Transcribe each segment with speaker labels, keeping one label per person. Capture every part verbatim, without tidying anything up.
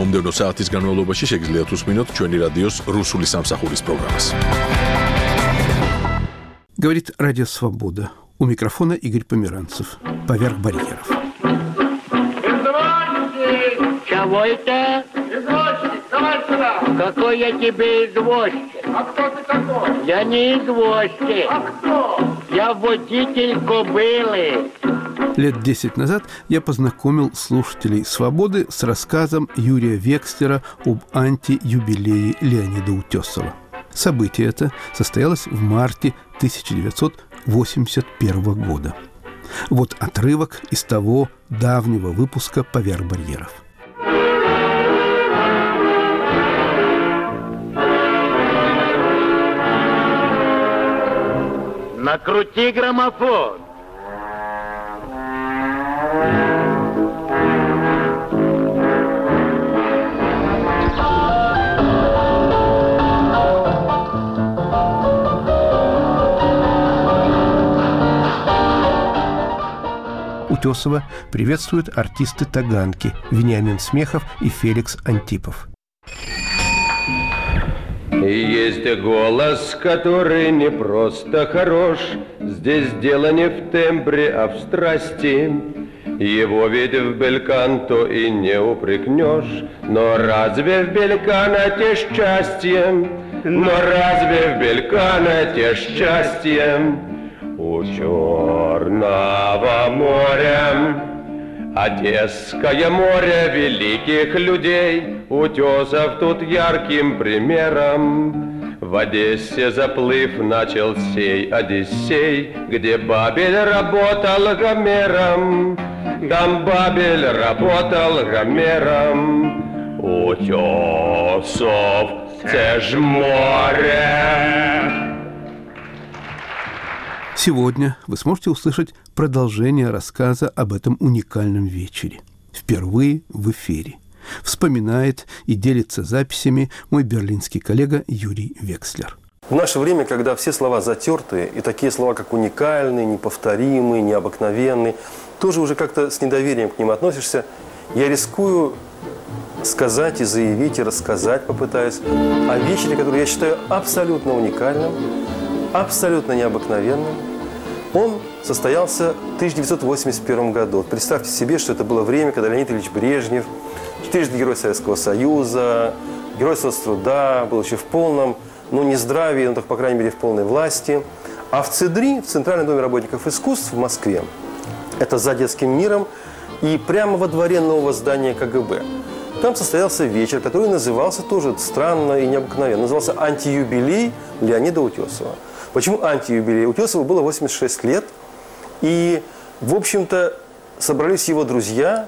Speaker 1: მომდევნო საათის განმავლობაში შეგიძლიათ უსმინოთ ჩვენი რადიოს რუსული სამსახურის პროგრამას.
Speaker 2: Говорит Радио Свобода. У микрофона Игорь Померанцев. Поверх барьеров.
Speaker 3: Чего это?
Speaker 4: Извозчик, давай сюда.
Speaker 3: Какой я тебе извозчик?
Speaker 4: А кто ты такой?
Speaker 3: Я не извозчик.
Speaker 4: А кто?
Speaker 3: Я водитель кобылы.
Speaker 2: Лет десять назад я познакомил слушателей «Свободы» с рассказом Юрия Векслера об антиюбилее Леонида Утесова. Событие это состоялось в марте тысяча девятьсот восемьдесят первого года. Вот отрывок из того давнего выпуска «Поверх барьеров».
Speaker 3: Накрути граммофон.
Speaker 2: Утесова приветствуют артисты Таганки Вениамин Смехов и Феликс Антипов.
Speaker 5: Есть голос, который не просто хорош, здесь дело не в тембре, а в страсти. Его ведь в бельканто и не упрекнешь, но разве в бельканате счастье? Но разве в бельканате счастье? У Черного моря Одесское море великих людей, Утесов тут ярким примером. В Одессе заплыв начал сей Одиссей, где Бабель работал Гомером. Там Бабель работал Гомером. Утесов, це ж море.
Speaker 2: Сегодня вы сможете услышать продолжение рассказа об этом уникальном вечере. Впервые в эфире. Вспоминает и делится записями мой берлинский коллега Юрий Векслер.
Speaker 6: В наше время, когда все слова затертые, и такие слова, как уникальный, неповторимый, необыкновенный, тоже уже как-то с недоверием к ним относишься, я рискую сказать и заявить, и рассказать попытаюсь о вечере, который я считаю абсолютно уникальным, абсолютно необыкновенным. Он состоялся в тысяча девятьсот восемьдесят первом году. Представьте себе, что это было время, когда Леонид Ильич Брежнев, четырежды Герой Советского Союза, Герой соцтруда, был еще в полном, ну не здравии, но так, по крайней мере, в полной власти. А в ЦИДРИ, в Центральном доме работников искусств в Москве, это за детским миром, и прямо во дворе нового здания КГБ, там состоялся вечер, который назывался тоже странно и необыкновенно. Назывался «Антиюбилей Леонида Утесова». Почему антиюбилей? Утесову было восемьдесят шесть лет, и, в общем-то, собрались его друзья.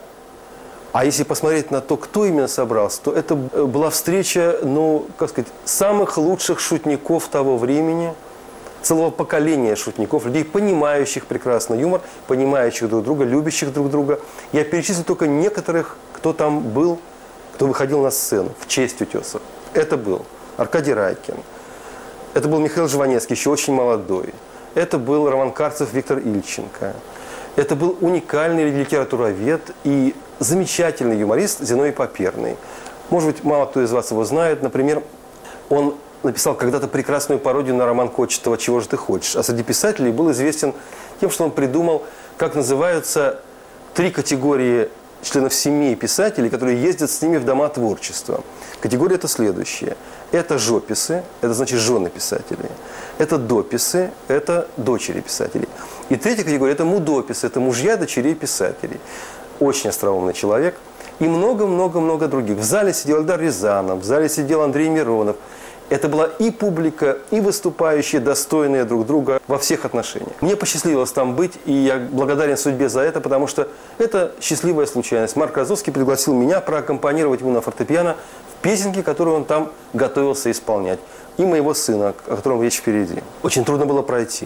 Speaker 6: А если посмотреть на то, кто именно собрался, то это была встреча, ну, как сказать, самых лучших шутников того времени, целого поколения шутников, людей, понимающих прекрасно юмор, понимающих друг друга, любящих друг друга. Я перечислю только некоторых, кто там был, кто выходил на сцену в честь Утесова. Это был Аркадий Райкин, это был Михаил Жванецкий, еще очень молодой, это был Роман Карцев, Виктор Ильченко, это был уникальный литературовед и замечательный юморист Зиновий Поперный. Может быть, мало кто из вас его знает. Например, он написал когда-то прекрасную пародию на роман Кочетова «Чего же ты хочешь?». А среди писателей был известен тем, что он придумал, как называются три категории членов семей писателей, которые ездят с ними в дома творчества. Категория это следующая. Это жописы, это значит жены писателей. Это дописы, это дочери писателей. И третья категория это мудописы, это мужья дочерей писателей. Очень остроумный человек. И много-много-много других. В зале сидел Эльдар Рязанов, в зале сидел Андрей Миронов. Это была и публика, и выступающие, достойные друг друга во всех отношениях. Мне посчастливилось там быть, и я благодарен судьбе за это, потому что это счастливая случайность. Марк Розовский пригласил меня проаккомпанировать ему на фортепиано в песенке, которую он там готовился исполнять. И моего сына, о котором речь впереди. Очень трудно было пройти.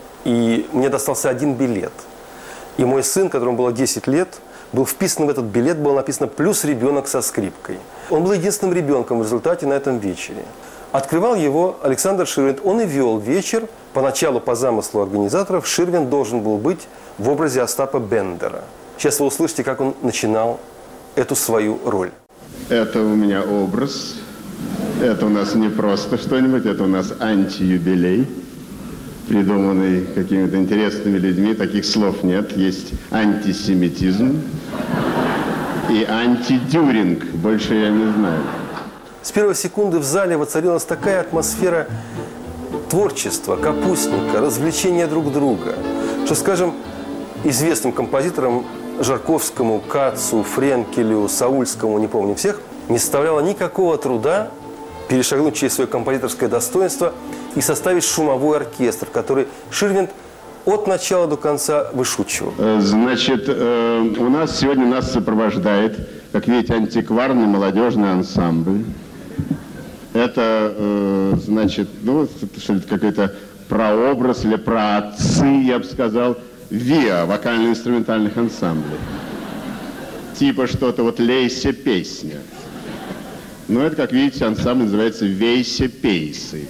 Speaker 6: И мне достался один билет. И мой сын, которому было десять лет, был вписан в этот билет, было написано «плюс ребенок со скрипкой». Он был единственным ребенком в результате на этом вечере. Открывал его Александр Ширвинд. Он и вел вечер. Поначалу, по замыслу организаторов, Ширвинд должен был быть в образе Остапа Бендера. Сейчас вы услышите, как он начинал эту свою роль.
Speaker 7: Это у меня образ. Это у нас не просто что-нибудь, это у нас антиюбилей, придуманный какими-то интересными людьми. Таких слов нет. Есть антисемитизм и антидюринг. Больше я не знаю.
Speaker 6: С первой секунды в зале воцарилась такая атмосфера творчества, капустника, развлечения друг друга, что, скажем, известным композиторам Жарковскому, Кацу, Френкелю, Саульскому, не помню всех, не составляло никакого труда перешагнуть через свое композиторское достоинство и составить шумовой оркестр, который Ширвинд от начала до конца вышучивал.
Speaker 7: Значит, у нас сегодня нас сопровождает, как видите, антикварный молодежный ансамбль. Это, значит, ну, что-то какой-то прообраз или проотцы, я бы сказал, ВИА, вокально-инструментальных ансамблей. Типа что-то вот «Лейся песня». Но это, как видите, ансамбль называется «Вейся пейсы».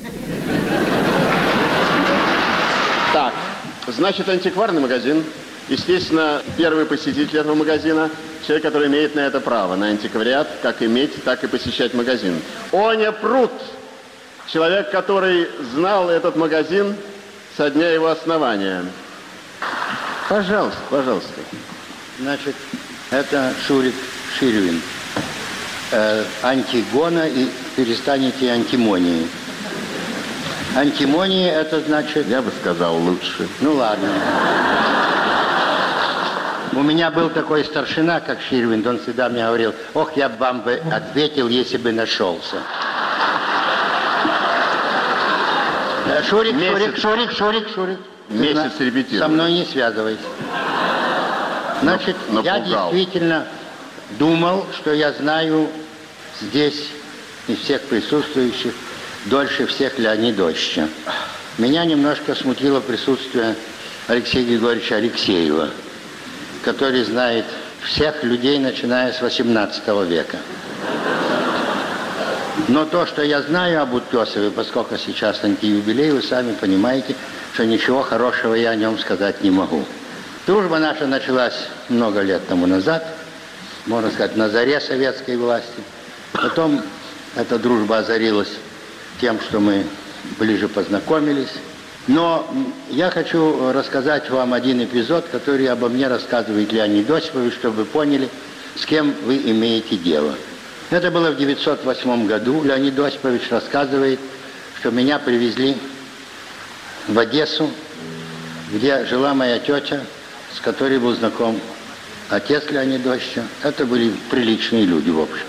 Speaker 7: Так, значит, антикварный магазин. Естественно, первый посетитель этого магазина – человек, который имеет на это право, на антиквариат, как иметь, так и посещать магазин. Оня Прут – человек, который знал этот магазин со дня его основания. Пожалуйста, пожалуйста.
Speaker 8: Значит, это Шурик Ширвинд. Э, антигона и перестанете антимонии. Антимонии это значит...
Speaker 7: Я бы сказал лучше.
Speaker 8: Ну ладно. У меня был такой старшина, как Ширвинд, он всегда мне говорил: ох, я бы вам бы ответил, если бы нашелся. Шурик, Шурик, Шурик, Шурик, Шурик.
Speaker 7: Месяц репетировал.
Speaker 8: Со мной не связывайся. Значит,
Speaker 7: Напугал.
Speaker 8: я действительно думал, что я знаю здесь из всех присутствующих дольше всех Леонидовича. Меня немножко смутило присутствие Алексея Григорьевича Алексеева, который знает всех людей, начиная с восемнадцатого века. Но то, что я знаю об Утесове, поскольку сейчас антиюбилей, вы сами понимаете, что ничего хорошего я о нем сказать не могу. Дружба наша началась много лет тому назад, можно сказать, на заре советской власти. Потом эта дружба озарилась тем, что мы ближе познакомились. Но я хочу рассказать вам один эпизод, который обо мне рассказывает Леонид Осипович, чтобы вы поняли, с кем вы имеете дело. Это было в девятьсот восьмом году. Леонид Осипович рассказывает, что меня привезли в Одессу, где жила моя тетя, с которой был знаком отец Леонида Осиповича. Это были приличные люди, в общем.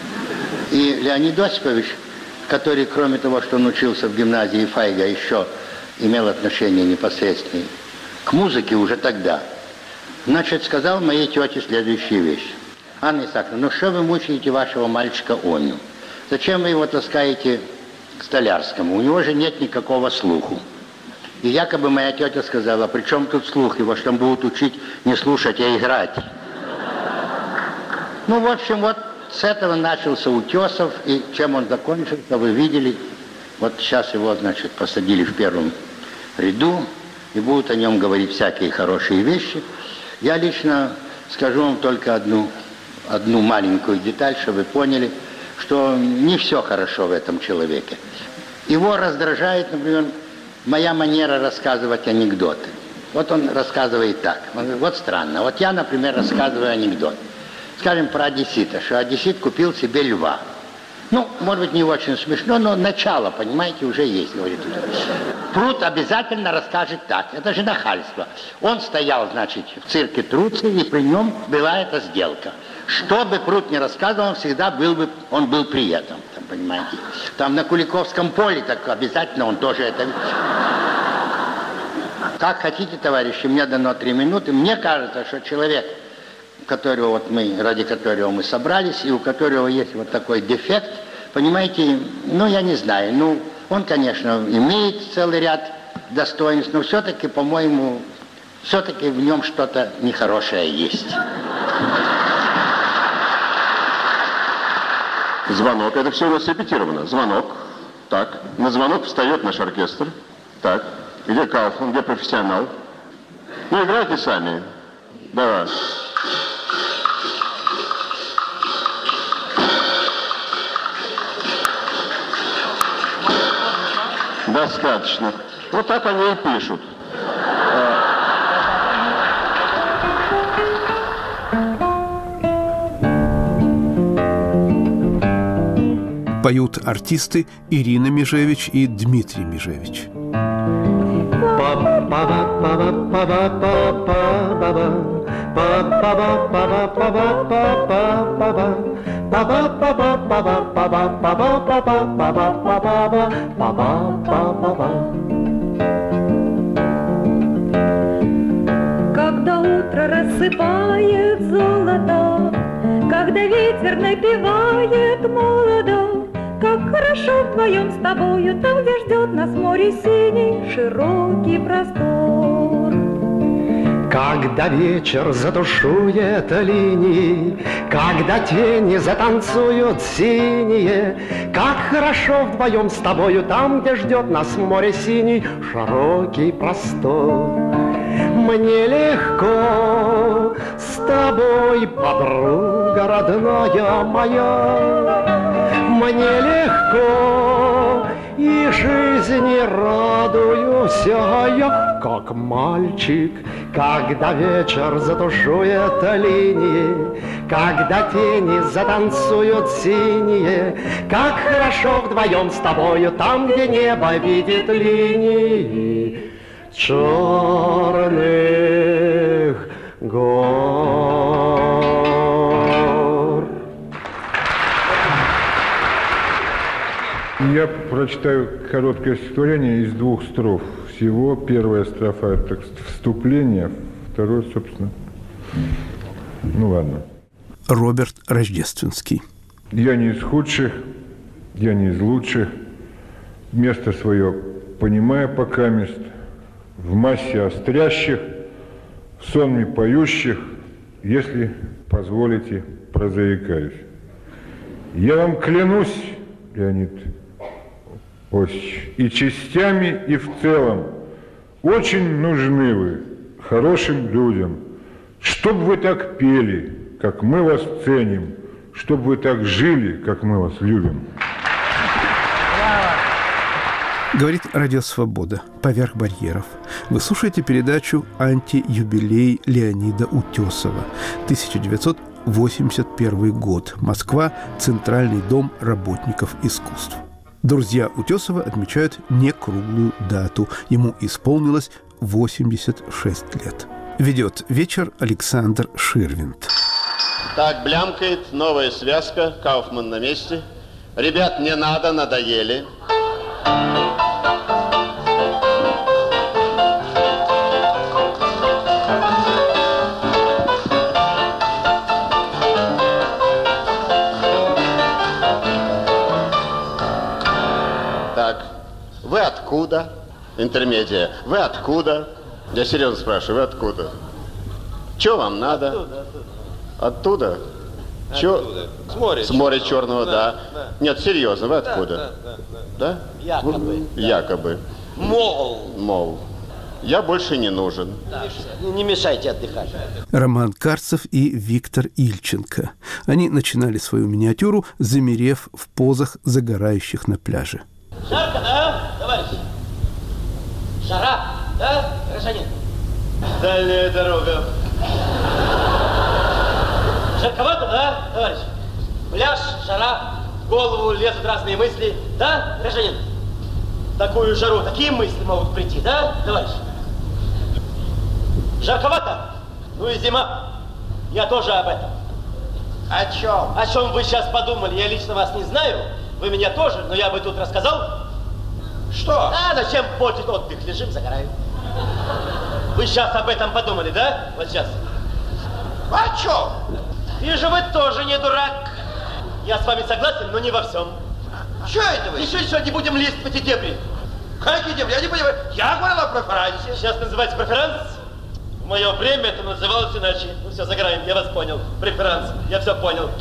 Speaker 8: И Леонид Осипович, который, кроме того, что он учился в гимназии Файга, еще имел отношение непосредственное к музыке уже тогда, значит, сказал моей тете следующую вещь. Анна Исааковна, ну что вы мучаете вашего мальчика Оню? Зачем вы его таскаете к Столярскому? У него же нет никакого слуху. И якобы моя тетя сказала: при чем тут слух? Его что, будут учить не слушать, а играть. Ну, в общем, вот с этого начался Утесов, и чем он закончился, вы видели. Вот сейчас его, значит, посадили в первом ряду, и будут о нем говорить всякие хорошие вещи. Я лично скажу вам только одну, одну маленькую деталь, чтобы вы поняли, что не все хорошо в этом человеке. Его раздражает, например, моя манера рассказывать анекдоты. Вот он рассказывает так. Он говорит: вот странно. Вот я, например, рассказываю анекдот. Скажем, про одессита, что одессит купил себе льва. Ну, может быть, не очень смешно, но начало, понимаете, уже есть, говорит. Прут обязательно расскажет так. Это же нахальство. Он стоял, значит, в цирке Труци, и при нем была эта сделка. Что бы Прут не рассказывал, он всегда был бы, он был при этом, там, понимаете. Там на Куликовском поле, так обязательно он тоже это... Как хотите, товарищи, мне дано три минуты. Мне кажется, что человек, которого вот мы, ради которого мы собрались, и у которого есть вот такой дефект, понимаете, ну, я не знаю, ну, он, конечно, имеет целый ряд достоинств, но все-таки, по-моему, все-таки в нем что-то нехорошее есть.
Speaker 7: Звонок. Это все у нас репетировано. Звонок. Так. На звонок встает наш оркестр. Так. Где Кауфман? Где профессионал? Ну, играйте сами. Давай. Достаточно. Вот так они и пишут.
Speaker 2: Поют артисты Ирина Межевич и Дмитрий Межевич.
Speaker 9: Когда утро рассыпает золото, когда ветер напевает молодо, как хорошо вдвоем с тобою, там, где ждет нас море синий, широкий простор.
Speaker 10: Когда вечер затушует линии, когда тени затанцуют синие, как хорошо вдвоем с тобою, там, где ждет нас море синий, широкий простор. Мне легко с тобой, подруга родная моя, мне легко, и жизни радуюсь я, как мальчик, когда вечер затушует линии, когда тени затанцуют синие, как хорошо вдвоем с тобою, там, где небо видит линии черных гор.
Speaker 11: Я прочитаю короткое стихотворение из двух строф. Всего первая строфа – это вступление, второе, собственно, ну ладно.
Speaker 2: Роберт Рождественский.
Speaker 11: Я не из худших, я не из лучших, место свое понимая покамест, в массе острящих, в сонме поющих, если позволите, прозаикаюсь. Я вам клянусь, Леонид Осич, и частями, и в целом, очень нужны вы хорошим людям, чтоб вы так пели, как мы вас ценим, чтоб вы так жили, как мы вас любим.
Speaker 2: Говорит Радио Свобода. Поверх барьеров. Вы слушаете передачу «Антиюбилей» Леонида Утесова. тысяча девятьсот восемьдесят первый год. Москва. Центральный дом работников искусств. Друзья Утесова отмечают некруглую дату. Ему исполнилось восемьдесят шесть лет. Ведет вечер Александр Ширвинд.
Speaker 7: Так, блямкает новая связка. Кауфман на месте. Ребят, не надо, надоели. Так, вы откуда? Интермедия. Вы откуда? Я серьезно спрашиваю, вы откуда? Что вам надо? Оттуда? Оттуда? Чё?
Speaker 5: Оттуда. С моря.
Speaker 7: С моря Черного, да.
Speaker 5: да. да.
Speaker 7: Нет, серьезно, вы откуда?
Speaker 5: Да, да, да,
Speaker 7: да. да?
Speaker 5: Якобы.
Speaker 7: Да. Якобы.
Speaker 5: Мол.
Speaker 7: Мол. Я больше не нужен.
Speaker 5: Да. Не мешайте отдыхать.
Speaker 2: Роман Карцев и Виктор Ильченко. Они начинали свою миниатюру, замерев в позах загорающих на пляже.
Speaker 12: Жарко, да, товарищ? Жара, да, гражданин?
Speaker 5: Дальняя дорога.
Speaker 12: Жарковато, да, товарищ? Пляж, жара, в голову лезут разные мысли, да, гражданин? В такую жару такие мысли могут прийти, да, товарищ? Жарковато? Ну и зима. Я тоже об этом.
Speaker 5: О чем?
Speaker 12: О чем вы сейчас подумали? Я лично вас не знаю. Вы меня тоже, но я бы тут рассказал.
Speaker 5: Что?
Speaker 12: А зачем портить отдых? Лежим, загораем. Вы сейчас об этом подумали, да? Вот сейчас.
Speaker 5: О чем?
Speaker 12: Вижу, вы тоже не дурак. Я с вами согласен, но не во всем.
Speaker 5: Что это вы?
Speaker 12: Еще, еще не будем лезть в эти дебри.
Speaker 5: Какие дебри? Я не понимаю. Я говорил о преферансе.
Speaker 12: Сейчас называется преферанс. В мое время это называлось иначе. Ну все, загораем, я вас понял. Преферанс, я все понял.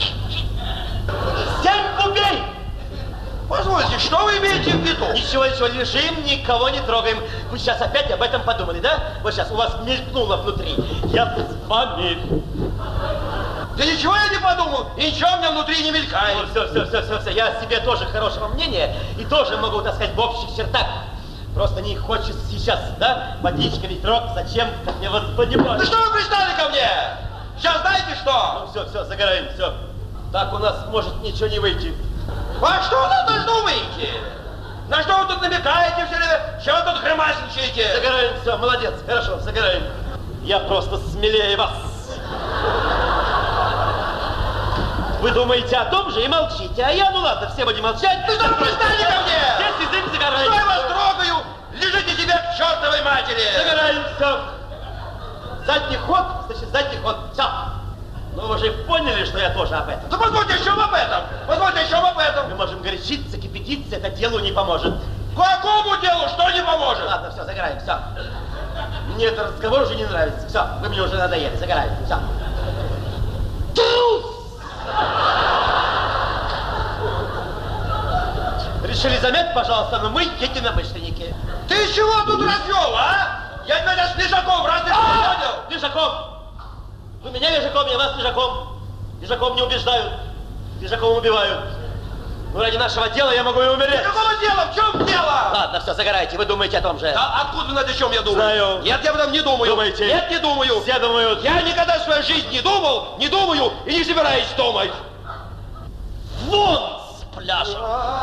Speaker 12: Семь кубей!
Speaker 5: Позвольте, что вы имеете в виду?
Speaker 12: Ничего, ничего, лежим, никого не трогаем. Вы сейчас опять об этом подумали, да? Вот сейчас у вас мелькнуло внутри. Я с вами.
Speaker 5: Да ничего я не подумал, и ничего у меня внутри не мелькает.
Speaker 12: Ну, все, все, все, все, все. Я о себе тоже хорошего мнения и тоже могу, так сказать, в общих чертах. Просто не хочется сейчас, да? Водичка, ветрок, зачем? Как я вас понимаю.
Speaker 5: Ну что вы пристали ко мне? Сейчас знаете что?
Speaker 12: Ну все, все, загораем, все. Так у нас может ничего не выйти.
Speaker 5: А что у нас должно выйти? На что вы тут намекаете все время? Чего вы тут громасничаете?
Speaker 12: Загораем, все, молодец, хорошо, загораем. Я просто смелее вас. Вы думаете о том же и молчите, а я, ну ладно, все будем молчать.
Speaker 5: Ты что, пристали ко мне?
Speaker 12: Весь язык загораем.
Speaker 5: Что я вас трогаю? Лежите себе к чертовой матери.
Speaker 12: Загораем, все. Задний ход, значит, задний ход, все. Ну вы же поняли, что я тоже об этом.
Speaker 5: Да позвольте еще об этом. Позвольте еще об этом.
Speaker 12: Мы можем горячиться, кипятиться, это делу не поможет.
Speaker 5: Какому делу что не поможет?
Speaker 12: Ладно, все, загораем, все. Мне этот разговор уже не нравится. Все, вы мне уже надоели, загораем, все. Трус! Решили замять, пожалуйста, но мы единомышленники.
Speaker 5: Ты чего тут развел, а? Я тебя с лежаком разве что понял?
Speaker 12: Лежаком! Вы меня лежаком, я вас лежаком. Лежаком не убеждают, лежаком убивают. Ну, ради нашего дела я могу и умереть.
Speaker 5: Какого дела? В чем дело?
Speaker 12: Ладно, все, загорайте, вы думаете о том же.
Speaker 5: Да откуда вы знаете, о чем я думаю?
Speaker 12: Знаю.
Speaker 5: Нет, я об этом не думаю.
Speaker 12: Думаете?
Speaker 5: Нет, не думаю.
Speaker 12: Все думают.
Speaker 5: Я никогда в своей жизни не думал, не думаю и не собираюсь думать.
Speaker 12: Вон с пляжа.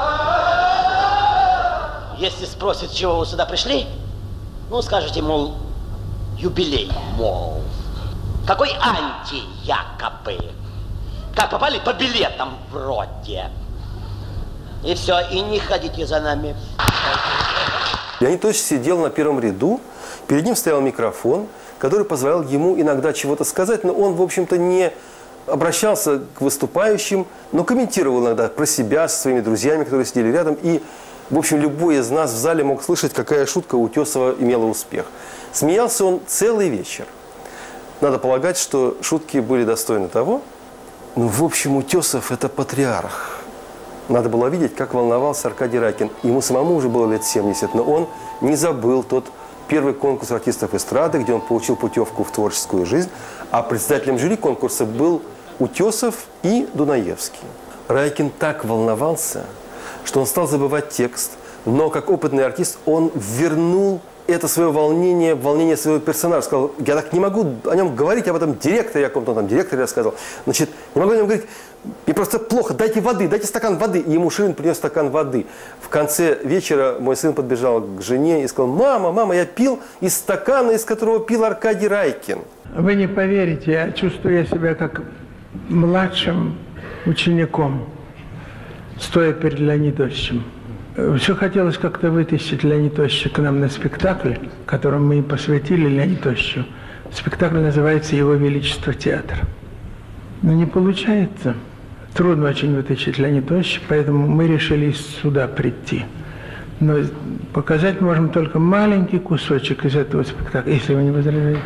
Speaker 12: Если спросят, чего вы сюда пришли, ну, скажете, мол, юбилей, мол. Какой анти якобы. Как попали по билетам вроде. И все, и не ходите за нами.
Speaker 6: Леонид Ильич сидел на первом ряду, перед ним стоял микрофон, который позволял ему иногда чего-то сказать, но он, в общем-то, не обращался к выступающим, но комментировал иногда про себя со своими друзьями, которые сидели рядом. И, в общем, любой из нас в зале мог слышать, какая шутка у Утесова имела успех. Смеялся он целый вечер. Надо полагать, что шутки были достойны того. Ну, в общем, Утесов – это патриарх. Надо было видеть, как волновался Аркадий Райкин. Ему самому уже было лет семьдесят, но он не забыл тот первый конкурс артистов эстрады, где он получил путевку в творческую жизнь, а председателем жюри конкурса был Утесов и Дунаевский. Райкин так волновался, что он стал забывать текст, но как опытный артист он вернул это свое волнение, волнение своего персонажа. Сказал, я так не могу о нем говорить, об этом директоре, о каком-то там директоре рассказывал. Значит, не могу о нем говорить, мне просто плохо, дайте воды, дайте стакан воды. И ему Ширин принес стакан воды. В конце вечера мой сын подбежал к жене и сказал, мама, мама, я пил из стакана, из которого пил Аркадий Райкин.
Speaker 13: Вы не поверите, я чувствую себя как младшим учеником, стоя перед Леонидом Ильичем. Все хотелось как-то вытащить Леонида Ильича к нам на спектакль, который мы и посвятили Леониду Ильичу. Спектакль называется «Его Величество театр». Но не получается. Трудно очень вытащить Леонида Ильича, поэтому мы решили сюда прийти. Но показать можем только маленький кусочек из этого спектакля, если вы не возражаете.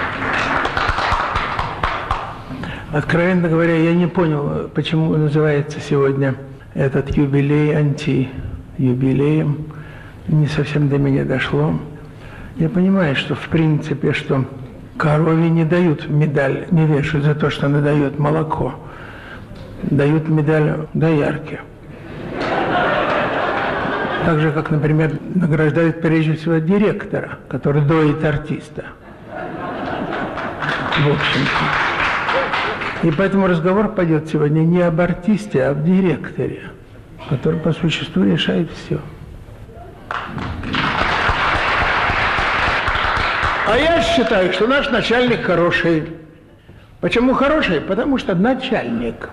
Speaker 13: Откровенно говоря, я не понял, почему называется сегодня этот юбилей анти юбилеем, не совсем до меня дошло. Я понимаю, что в принципе, что корове не дают медаль, не вешают за то, что она дает молоко. Дают медаль доярке. Так же, как, например, награждают прежде всего директора, который доит артиста. В общем-то. И поэтому разговор пойдет сегодня не об артисте, а об директоре, который по существу решает все. А я считаю, что наш начальник хороший. Почему хороший? Потому что начальник.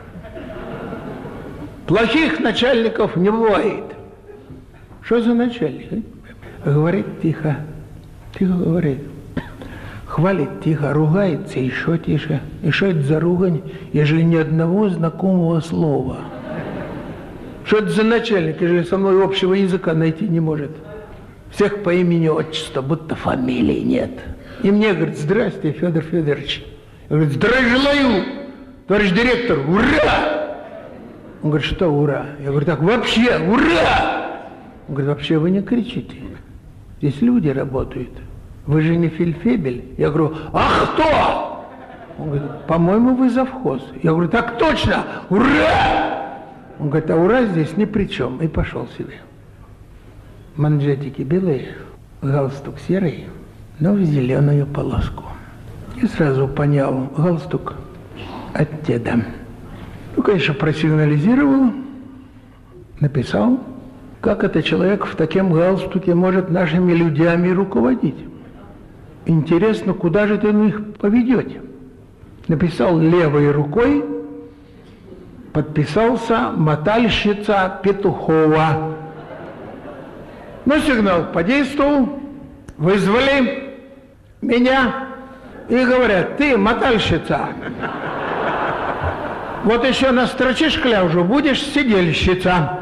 Speaker 13: Плохих начальников не бывает. Что за начальник? Говорит тихо. Тихо говорит. Хвалит тихо, ругается еще тише. И что это за ругань, ежели ни одного знакомого слова? Что это за начальник, если со мной общего языка найти не может? Всех по имени отчеству, будто фамилии нет. И мне говорит, здрасте, Федор Федорович. Я говорю, здравия желаю, товарищ директор, ура! Он говорит, что ура? Я говорю, так вообще, ура! Он говорит, вообще вы не кричите. Здесь люди работают. Вы же не фельдфебель. Я говорю, а кто? Он говорит, по-моему, вы завхоз. Я говорю, так точно, ура! Он говорит, а ура здесь ни при чем. И пошел себе. Манжетики белые, галстук серый, но в зеленую полоску. И сразу понял, галстук от деда. Ну, конечно, просигнализировал, написал, как это человек в таком галстуке может нашими людьми руководить. Интересно, куда же ты их поведете? Написал левой рукой, подписался мотальщица Петухова. Но сигнал подействовал, вызвали меня и говорят: ты мотальщица. Вот еще настрочишь кляужу, будешь сидельщица.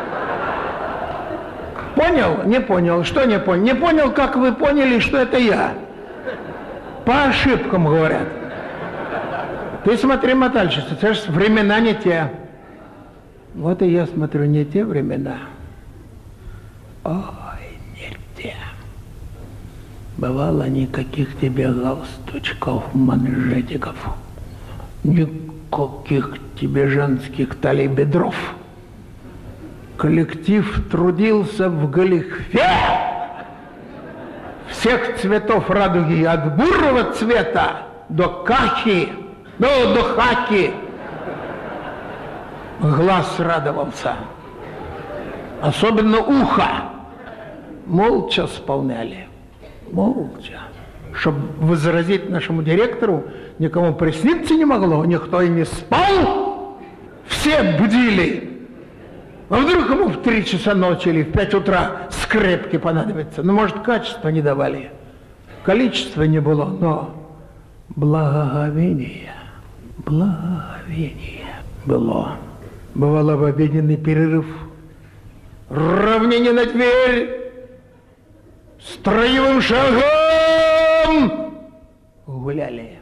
Speaker 13: Понял? Не понял. Что не понял? Не понял, как вы поняли, что это я. По ошибкам говорят. Ты смотри, мотальщица, это же времена не те. Вот и я смотрю, не те времена. Ой, не те. Бывало, никаких тебе галстучков, манжетиков, никаких тебе женских талий бедров. Коллектив трудился в галифе всех цветов радуги, от бурого цвета до кахи, ну, до хаки. Глаз радовался, особенно ухо. Молча исполняли, молча. Чтобы возразить нашему директору, никому присниться не могло, никто и не спал. Все будили. А вдруг ему в три часа ночи или в пять утра скрепки понадобятся? Ну, может, качество не давали. Количества не было, но благоговение, благоговение было. Бывало в обеденный перерыв. Равнение на дверь. Строевым шагом гуляли.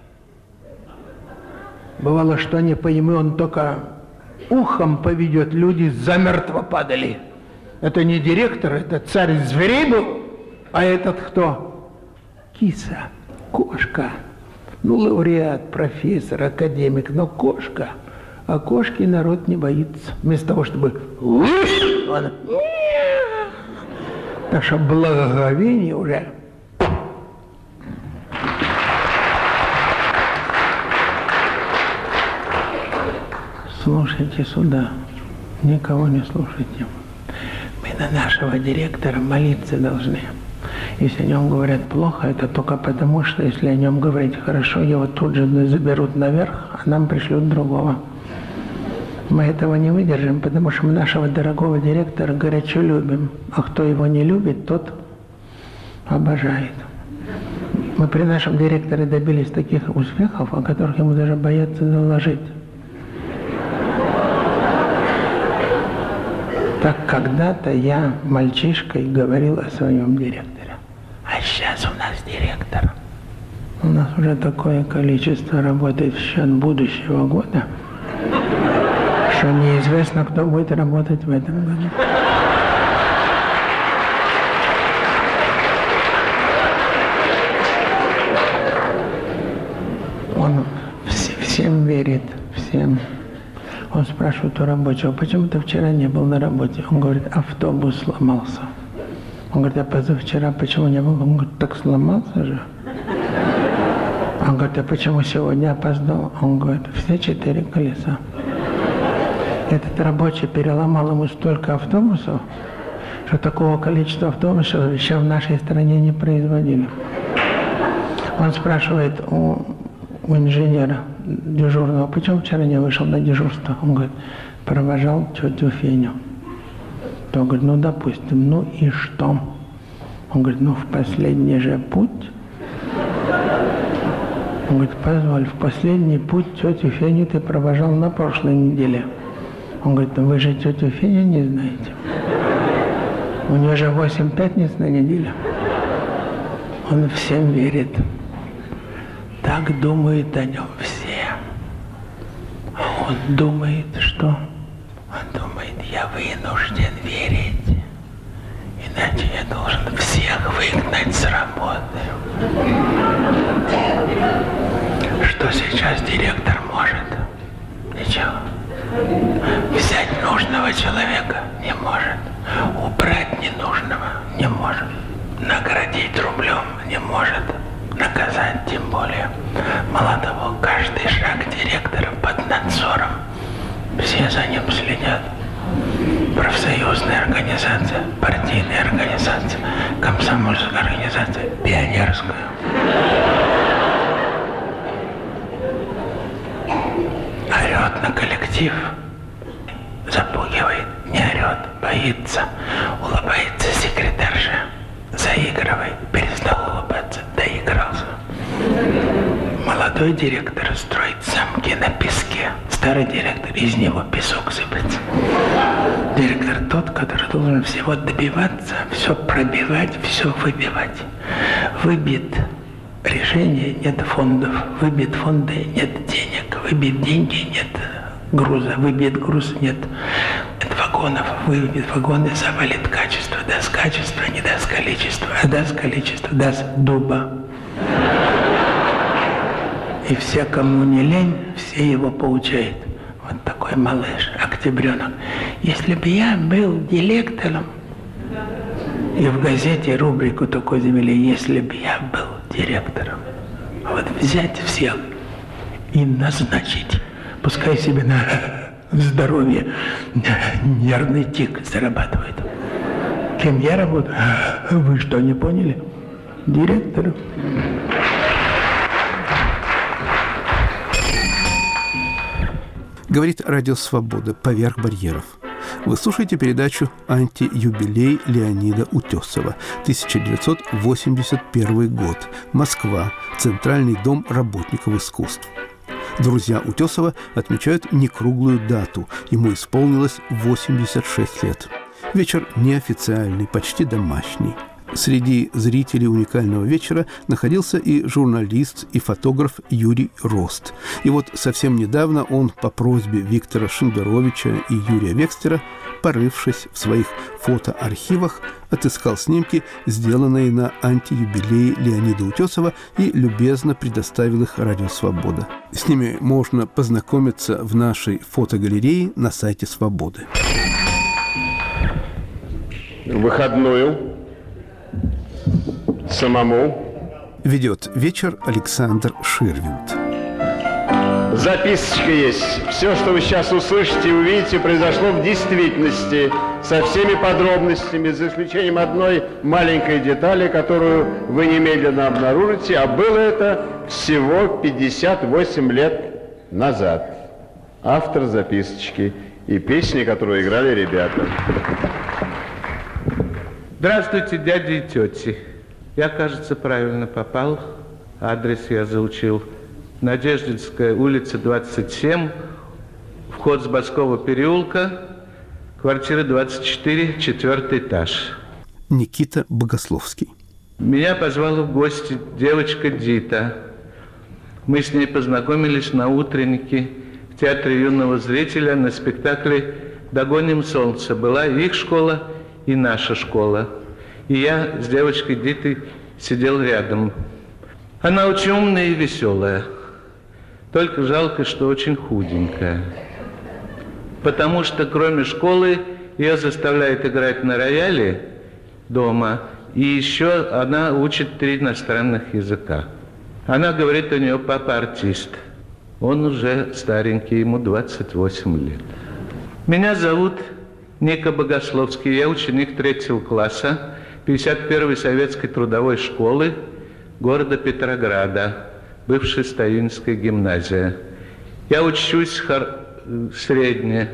Speaker 13: Бывало, что они по ему он только ухом поведет, люди замертво падали. Это не директор, это царь зверей был. А этот кто? Киса, кошка. Ну, лауреат, профессор, академик, но кошка. А кошки народ не боится. Вместо того, чтобы... Он... Так что благоговение уже... Слушайте сюда, никого не слушайте. Мы на нашего директора молиться должны. Если о нем говорят плохо, это только потому, что если о нем говорить хорошо, его тут же заберут наверх, а нам пришлют другого. Мы этого не выдержим, потому что мы нашего дорогого директора горячо любим. А кто его не любит, тот обожает. Мы при нашем директоре добились таких успехов, о которых ему даже боятся доложить. Так когда-то я мальчишкой говорил о своем директоре. А сейчас у нас директор. У нас уже такое количество работает в счет будущего года, что неизвестно, кто будет работать в этом году. Он всем верит, всем. Он спрашивает у рабочего: почему ты вчера не был на работе? Он говорит: автобус сломался. Он говорит: а позавчера почему не был? Он говорит: так сломался же. Он говорит: а почему сегодня опоздал? Он говорит: все четыре колеса. Этот рабочий переломал ему столько автобусов, что такого количества автобусов еще в нашей стране не производили. Он спрашивает у, у инженера дежурного: почему вчера не вышел на дежурство? Он говорит: провожал тетю Феню. То говорит: ну, допустим, ну и что? Он говорит: ну, в последний же путь. Он говорит: позволь, в последний путь тетю Феню ты провожал на прошлой неделе. Он говорит: ну, вы же тетю Феню не знаете. У нее же восемь пятниц на неделю. Он всем верит. Так думают о нем все. А он думает, что? Он думает: я вынужден верить, иначе я должен всех выгнать с работы. Что сейчас директор может? Ничего. Взять нужного человека не может. Убрать ненужного не может. наградить рублем не может, наказать тем более. Мало того, каждый шаг директора под надзором. Все за ним следят. Профсоюзная организация, партийная организация, комсомольская организация, пионерская. Орет на коллектив, запугивает, не орет, боится, улыбается секретарша, заигрывает, перестал улыбаться, доигрался. Молодой директор строит замки на песке. Старый директор, из него песок сыпется. Директор тот, который должен всего добиваться, все пробивать, все выбивать. Выбит решение, нет фондов. Выбит фонды, нет денег. Выбит деньги, нет груза. Выбит груз, нет, нет вагонов. Выбит вагоны, завалит качество. Даст качество, не даст количество. А даст количество, даст дуба. И все, кому не лень, все его поучают. Вот такой малыш, октябренок. Если бы я был директором, и в газете рубрику такой завели, если бы я был директором, вот взять всех и назначить, пускай себе на здоровье нервный тик зарабатывает. Кем я работаю? Вы что, не поняли? Директором.
Speaker 2: Говорит Радио Свобода «Поверх барьеров». Вы слушаете передачу «Антиюбилей» Леонида Утесова. тысяча девятьсот восемьдесят первый год. Москва. Центральный дом работников искусств. Друзья Утесова отмечают некруглую дату. Ему исполнилось восемьдесят шесть лет. Вечер неофициальный, почти домашний. Среди зрителей уникального вечера находился и журналист, и фотограф Юрий Рост. И вот совсем недавно он по просьбе Виктора Шендеровича и Юрия Векстера, порывшись в своих фотоархивах, отыскал снимки, сделанные на антиюбилее Леонида Утесова, и любезно предоставил их Радио Свобода. С ними можно познакомиться в нашей фотогалерее на сайте Свободы.
Speaker 7: Выходную самому
Speaker 2: ведет вечер Александр Ширвинд.
Speaker 7: Записочка есть. Все, что вы сейчас услышите и увидите, произошло в действительности, со всеми подробностями, за исключением одной маленькой детали, которую вы немедленно обнаружите, а было это всего пятьдесят восемь лет назад. Автор записочки и песни, которую играли ребята.
Speaker 14: Здравствуйте, дяди и тети. Я, кажется, правильно попал. Адрес я заучил. Надеждинская улица, двадцать семь, вход с Баскова переулка, квартира двадцать четыре, четвертый этаж.
Speaker 2: Никита Богословский.
Speaker 14: Меня позвала в гости девочка Дита. Мы с ней познакомились на утреннике в Театре юного зрителя на спектакле «Догоним солнце». Была их школа и наша школа. И я с девочкой Дитой сидел рядом. Она очень умная и веселая. Только жалко, что очень худенькая. Потому что кроме школы ее заставляют играть на рояле дома. И еще она учит три иностранных языка. Она говорит, у нее папа артист. Он уже старенький, ему двадцать восемь лет. Меня зовут Ника Богословский. Я ученик третьего класса пятьдесят первой советской трудовой школы города Петрограда, бывшая Стоюнинская гимназия. Я учусь хор... средне.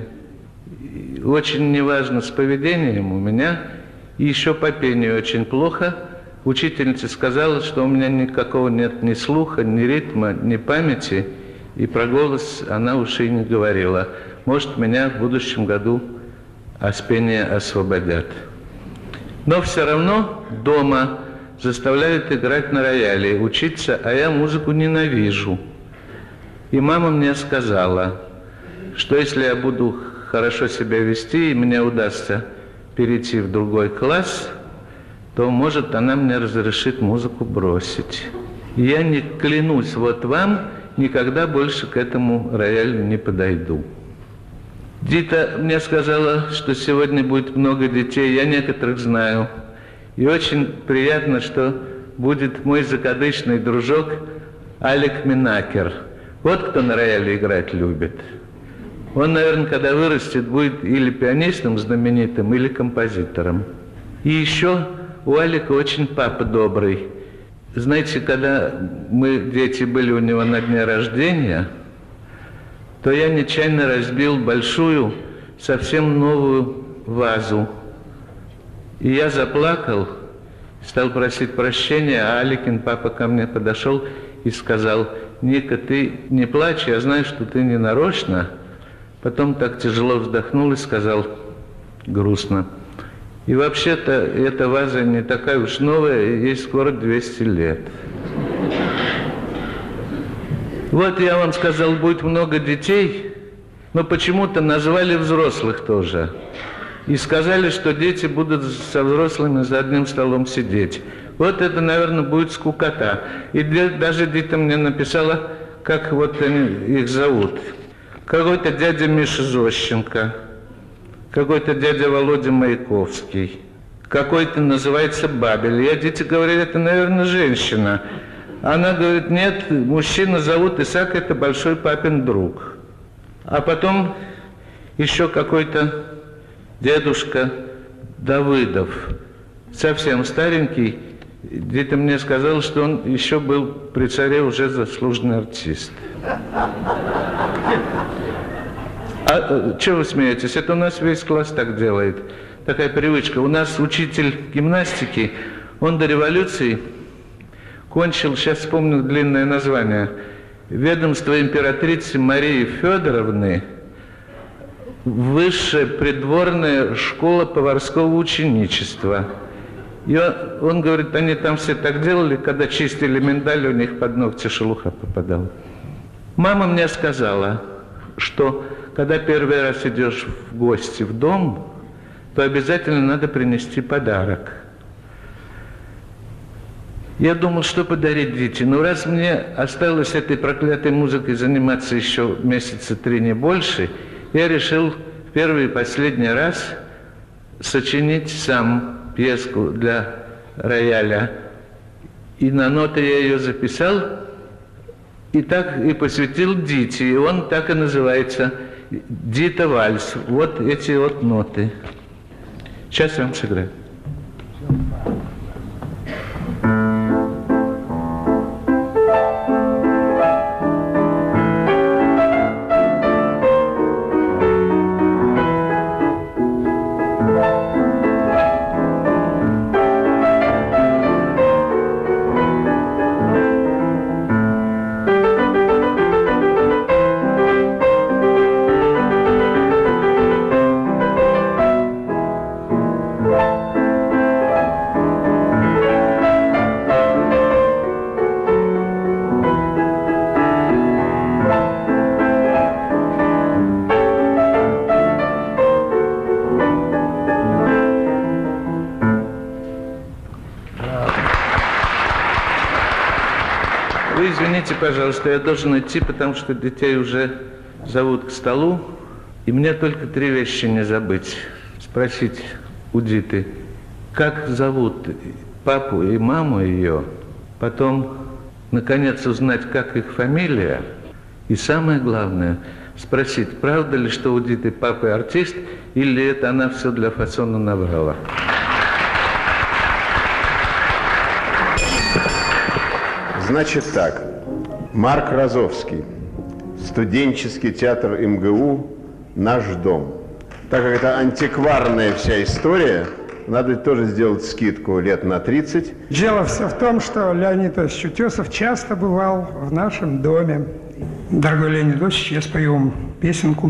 Speaker 14: Очень неважно с поведением у меня. И еще по пению очень плохо. Учительница сказала, что у меня никакого нет ни слуха, ни ритма, ни памяти. И про голос она уж и не говорила. Может, меня в будущем году от пения освободят. Но все равно дома заставляют играть на рояле, учиться, а я музыку ненавижу. И мама мне сказала, что если я буду хорошо себя вести, и мне удастся перейти в другой класс, то, может, она мне разрешит музыку бросить. И я не клянусь вот вам, никогда больше к этому роялю не подойду. Дита мне сказала, что сегодня будет много детей, я некоторых знаю. И очень приятно, что будет мой закадычный дружок Алек Минакер. Вот кто на рояле играть любит. Он, наверное, когда вырастет, будет или пианистом знаменитым, или композитором. И еще у Алика очень папа добрый. Знаете, когда мы, дети, были у него на дне рождения, то я нечаянно разбил большую, совсем новую вазу. И я заплакал, стал просить прощения, а Аликин папа ко мне подошел и сказал: «Ника, ты не плачь, я знаю, что ты не нарочно». Потом так тяжело вздохнул и сказал грустно: «И вообще-то эта ваза не такая уж новая, ей скоро двести лет». Вот я вам сказал, будет много детей, но почему-то назвали взрослых тоже. И сказали, что дети будут со взрослыми за одним столом сидеть. Вот это, наверное, будет скукота. И даже Дита мне написала, как вот они их зовут. Какой-то дядя Миша Зощенко, какой-то дядя Володя Маяковский, какой-то называется Бабель. Я, дети говорят, это, наверное, женщина. Она говорит: нет, мужчина зовут Исаак, это большой папин друг. А потом еще какой-то дедушка Давыдов, совсем старенький. Где-то мне сказал, что он еще был при царе уже заслуженный артист. А что вы смеетесь? Это у нас весь класс так делает. Такая привычка. У нас учитель гимнастики, он до революции кончил, сейчас вспомню длинное название, ведомство императрицы Марии Федоровны, высшая придворная школа поварского ученичества. И он, он говорит, они там все так делали, когда чистили миндаль, у них под ногти шелуха попадала. Мама мне сказала, что когда первый раз идешь в гости в дом, то обязательно надо принести подарок. Я думал, что подарить детям. Но раз мне осталось этой проклятой музыкой заниматься еще месяца три, не больше, я решил в первый и последний раз сочинить сам пьеску для рояля. И на ноты я ее записал, и так и посвятил Дите. И он так и называется «Дита вальс». Вот эти вот ноты. Сейчас я вам сыграю. Пожалуйста, я должен идти, потому что детей уже зовут к столу. И мне только три вещи не забыть. Спросить у Диты, как зовут папу и маму ее. Потом, наконец, узнать, как их фамилия. И самое главное, спросить, правда ли, что у Диты папа артист, или это она все для фасона набрала.
Speaker 7: Значит так. Марк Розовский, студенческий театр эм гэ у «Наш дом». Так как это антикварная вся история, надо тоже сделать скидку лет на тридцать.
Speaker 15: Дело все в том, что Леонид Ильич Утесов часто бывал в нашем доме. Дорогой Леонид Ильич, я спою вам песенку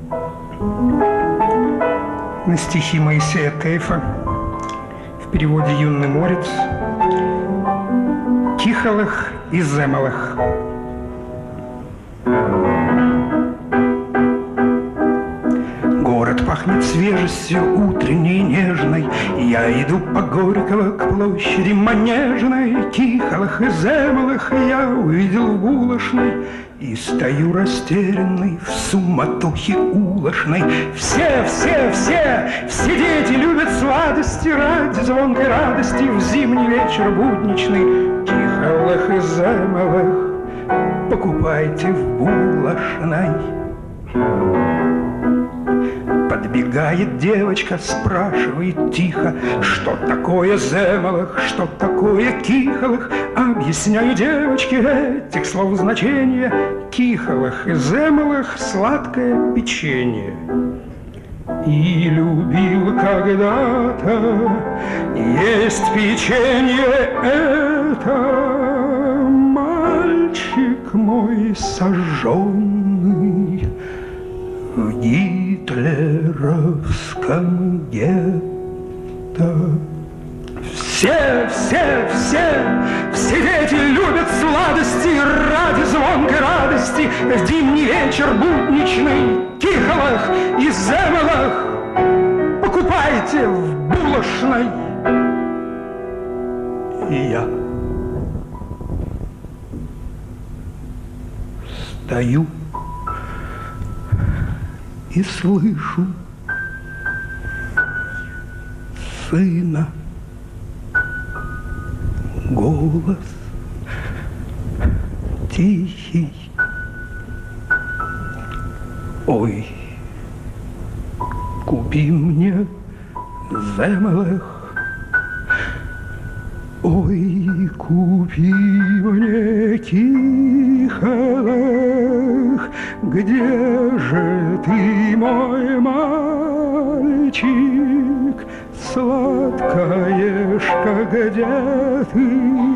Speaker 15: на стихи Моисея Тейфа в переводе «Юный морец». Тихолых и земелых. Город пахнет пахнет свежестью утренней нежной. Я иду по Горького к площади Манежной. Кихолых и землых я увидел в булочной. И стою растерянный в суматохе улошной. Все, все, все, все дети любят сладости ради звонкой радости в зимний вечер будничный. Кихолых и землых покупайте в булошной. Подбегает девочка, спрашивает тихо, что такое землых, что такое кихолых. Объясняю девочке этих слов значение. Кихолых и землых сладкое печенье. И любил когда-то есть печенье это мальчик мой сожженный в гитлеровском гетто. Все, все, все, все дети любят сладости ради звонкой радости в зимний вечер будничный. Кихолых и землых покупайте в булочной. И я стою и слышу сына голос тихий. Ой, купи мне землых, ой, купи мне кихолых. Где же ты, мой мальчик, сладкоежка, где ты?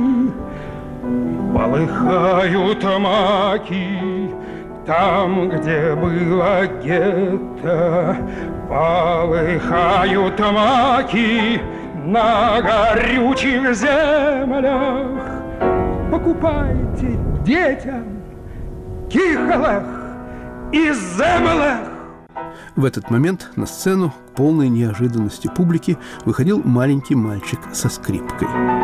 Speaker 15: Полыхают маки там, где было гетто, полыхают маки на горючих землях. Покупайте детям кихолых и землых.
Speaker 2: В этот момент на сцену, к полной неожиданности публики, выходил маленький мальчик со скрипкой.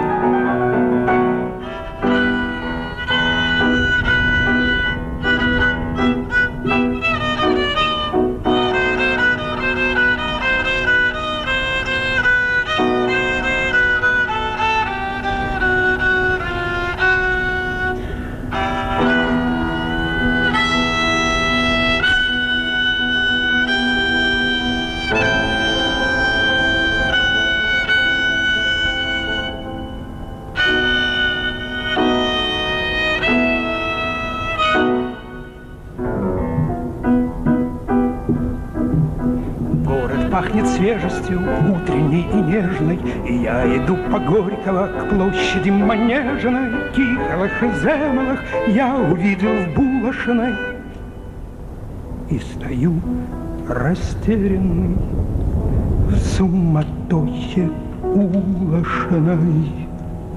Speaker 15: Пахнет свежестью утренней и нежной. И я иду по Горького к площади Манежной. Кихолых и землых я увидел в булошной. И стою растерянный в суматохе улошной.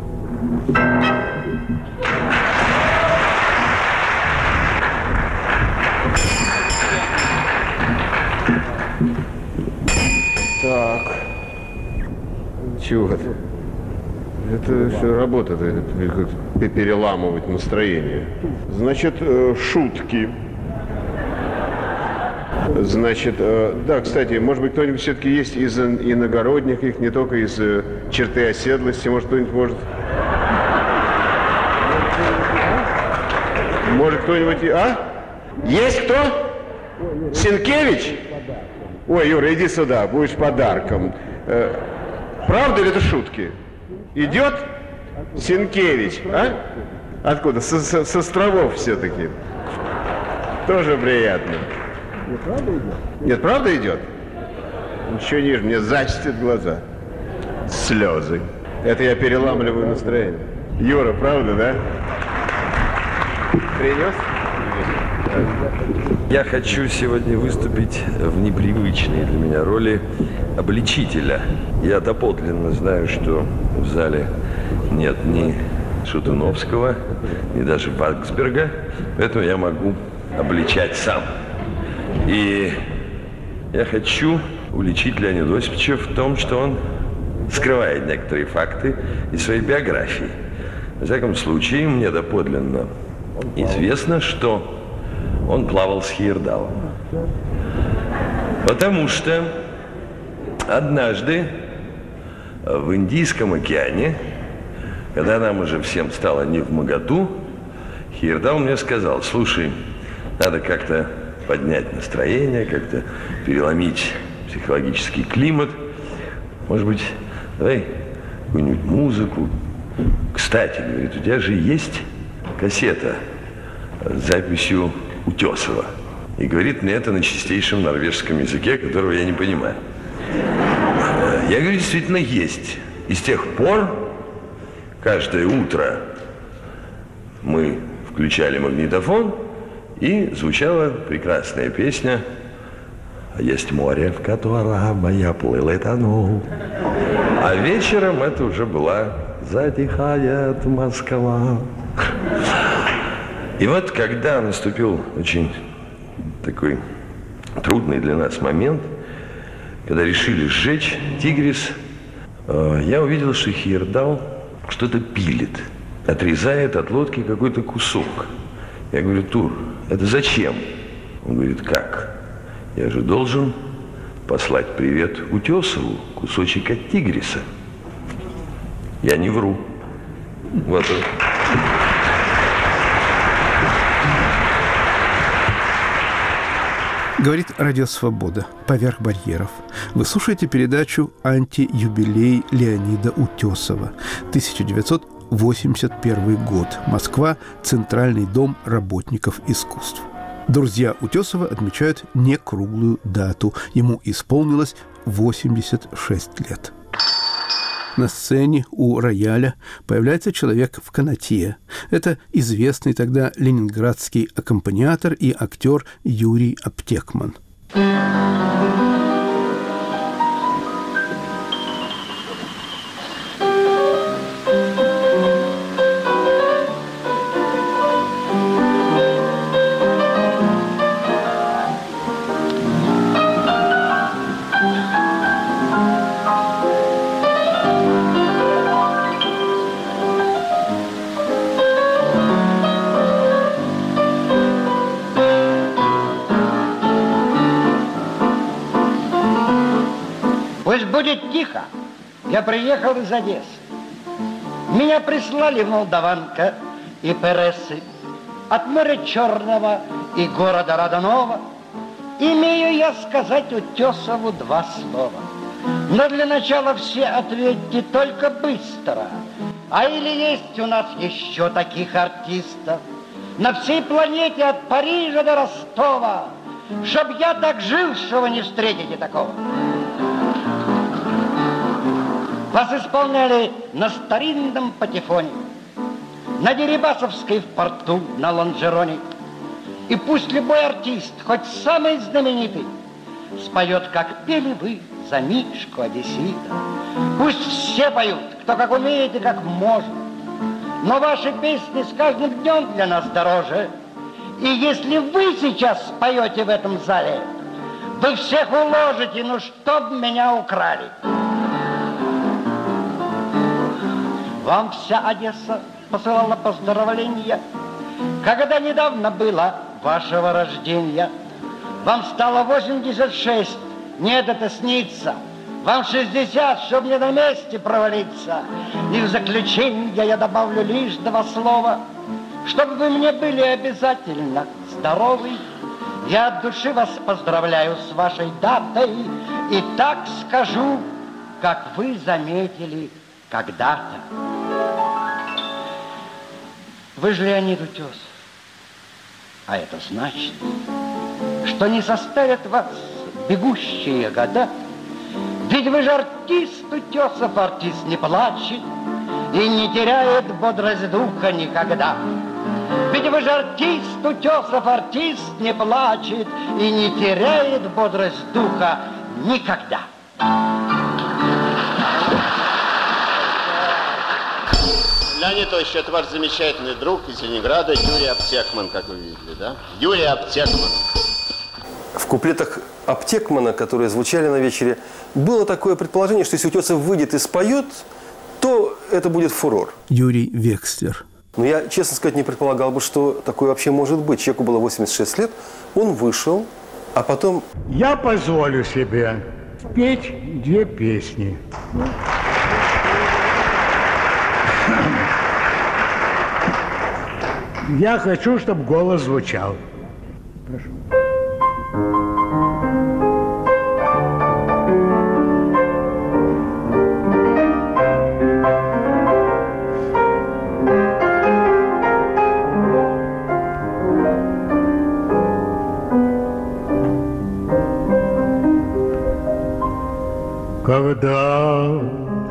Speaker 16: Так. Чего это? Это все работа, это как переламывать настроение. Значит, э, шутки. Значит, э, да, кстати, может быть, кто-нибудь все-таки есть из иногородних их, не только из э, черты оседлости, может, кто-нибудь может? Может, кто-нибудь... А? Есть кто? Сенкевич? Ой, Юра, иди сюда, будешь подарком. Э, правда или это шутки? Идет Сенкевич, а? Откуда? С, с, с островов все-таки. Тоже приятно. Нет, правда идет? Нет, правда идет? Еще ниже, мне зачтет глаза. Слезы. Это я переламливаю настроение. Юра, правда, да? Принес?
Speaker 17: Я хочу сегодня выступить в непривычной для меня роли обличителя. Я доподлинно знаю, что в зале нет ни Шатуновского, ни даже Ваксберга, поэтому я могу обличать сам. И я хочу уличить Леонида Осиповича в том, что он скрывает некоторые факты из своей биографии. Во всяком случае, мне доподлинно известно, что он плавал с Хейердалом. Потому что однажды в Индийском океане, когда нам уже всем стало невмоготу, Хейердал мне сказал: слушай, надо как-то поднять настроение, как-то переломить психологический климат. Может быть, давай какую-нибудь музыку. Кстати, говорит, у тебя же есть кассета с записью Утесова. И говорит мне это на чистейшем норвежском языке, которого я не понимаю. Я говорю, действительно есть. И с тех пор каждое утро мы включали магнитофон, и звучала прекрасная песня «Есть море, в котором я плыл и тонул». А вечером это уже была «Затихает Москва». И вот когда наступил очень такой трудный для нас момент, когда решили сжечь «Тигрис», я увидел, что Хейердал что-то пилит, отрезает от лодки какой-то кусок. Я говорю: Тур, это зачем? Он говорит: как? Я же должен послать привет Утесову, кусочек от «Тигриса». Я не вру. Вот он.
Speaker 2: Говорит Радио Свобода. Поверх барьеров. Вы слушаете передачу «Антиюбилей» Леонида Утесова. тысяча девятьсот восемьдесят первый год. Москва. Центральный дом работников искусств. Друзья Утесова отмечают некруглую дату. Ему исполнилось восемьдесят шесть лет. На сцене у рояля появляется человек в канатье. Это известный тогда ленинградский аккомпаниатор и актер Юрий Аптекман.
Speaker 18: Пусть будет тихо. Я приехал из Одессы. Меня прислали в Молдаванка и Пересы, от моря Черного и города родного. Имею я сказать Утесову два слова. Но для начала все ответьте только быстро. А или есть у нас еще таких артистов на всей планете от Парижа до Ростова, чтоб я так жил, что вы не встретите такого? Вас исполняли на старинном патефоне, на Дерибасовской в порту, на лонжероне. И пусть любой артист, хоть самый знаменитый, споет, как пели вы за Мишку Одессита. Пусть все поют, кто как умеет и как может. Но ваши песни с каждым днем для нас дороже. И если вы сейчас споете в этом зале, вы всех уложите, ну чтоб меня украли. Вам вся Одесса посылала поздравления, когда недавно было вашего рождения. Вам стало восемьдесят шесть, нет, это снится. Вам шестьдесят, чтобы мне на месте провалиться. И в заключение я добавлю лишь два слова, чтобы вы мне были обязательно здоровы. Я от души вас поздравляю с вашей датой и так скажу, как вы заметили когда-то. Вы же Леонид Утесов. А это значит, что не составят вас бегущие года. Ведь вы же артист Утесов, артист не плачет и не теряет бодрость духа никогда. Ведь вы же артист Утесов, артист не плачет и не теряет бодрость духа никогда.
Speaker 7: Леонид Ильич, это ваш замечательный друг из Ленинграда, Юрий Аптекман, как вы видели, да? Юрий Аптекман.
Speaker 6: В куплетах Аптекмана, которые звучали на вечере, было такое предположение, что если Утесов выйдет и споет, то это будет фурор.
Speaker 2: Юрий Векслер.
Speaker 6: Но я, честно сказать, не предполагал бы, что такое вообще может быть. Человеку было восемьдесят шесть лет, он вышел, а потом...
Speaker 15: Я позволю себе спеть две песни. Я хочу, чтобы голос звучал. Прошу. Когда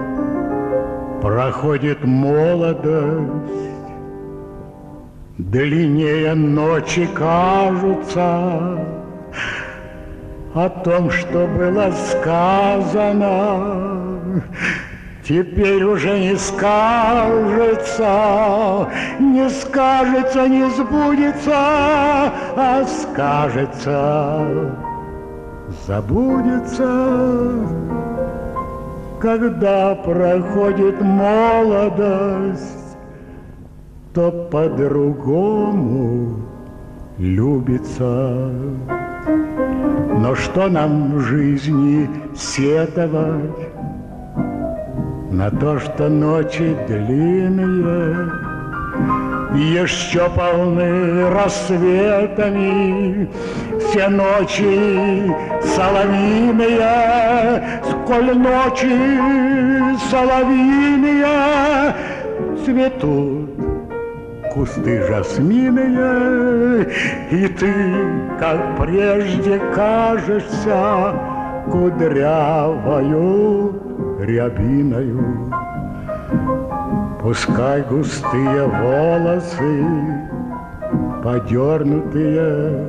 Speaker 15: проходит молодость, длиннее ночи кажутся, о том, что было сказано, теперь уже не скажется, не скажется, не сбудется, а скажется, забудется. Когда проходит молодость, то по-другому любится. Но что нам в жизни сетовать на то, что ночи длинные, еще полны рассветами, все ночи соловьиные, сколь ночи соловьиные, цветут кусты жасминые, и ты, как прежде, кажешься кудрявою рябиною. Пускай густые волосы, подернутые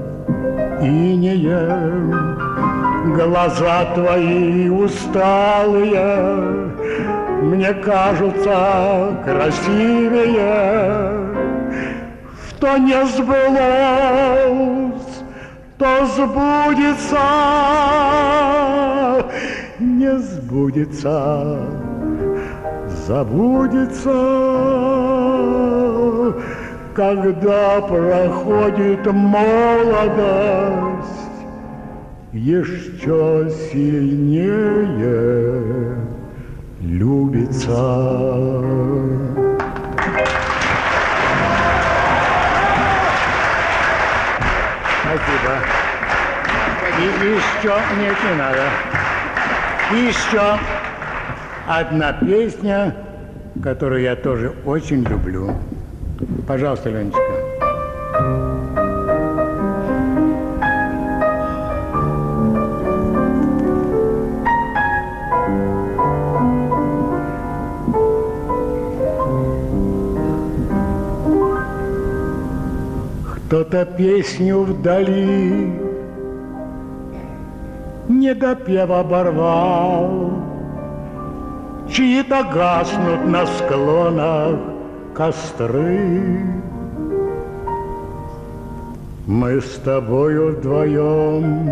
Speaker 15: инеем, глаза твои усталые мне кажутся красивее. Что не сбылось, то сбудется, не сбудется, забудется, когда проходит молодость, еще сильнее любится. Спасибо. И еще, нет, не надо. Еще одна песня, которую я тоже очень люблю. Пожалуйста, Ленечка. Кто-то песню вдали не допев оборвал, чьи-то гаснут на склонах костры. Мы с тобою вдвоем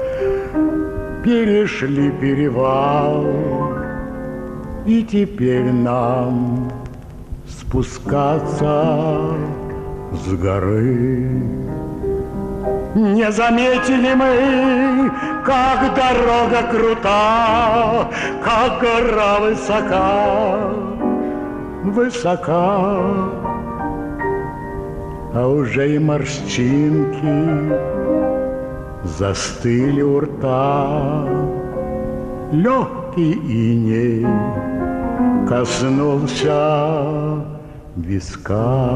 Speaker 15: перешли перевал, и теперь нам спускаться с горы. Не заметили мы, как дорога крута, как гора высока, высока, а уже и морщинки застыли у рта. Легкий иней коснулся виска.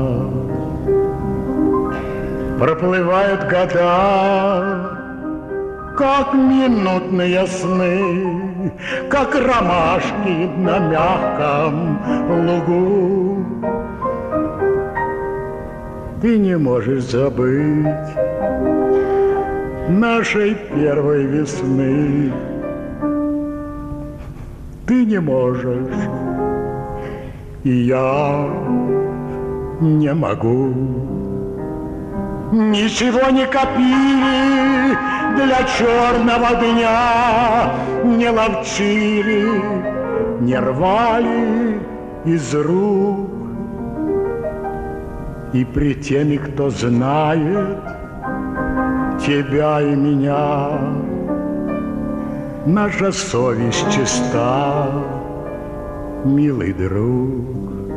Speaker 15: Проплывают года, как минутные сны, как ромашки на мягком лугу. Ты не можешь забыть нашей первой весны. Ты не можешь, и я не могу. Ничего не копили
Speaker 19: для черного дня не ловчили, не рвали из рук. И при теми, кто знает тебя и меня, наша совесть чиста, милый друг.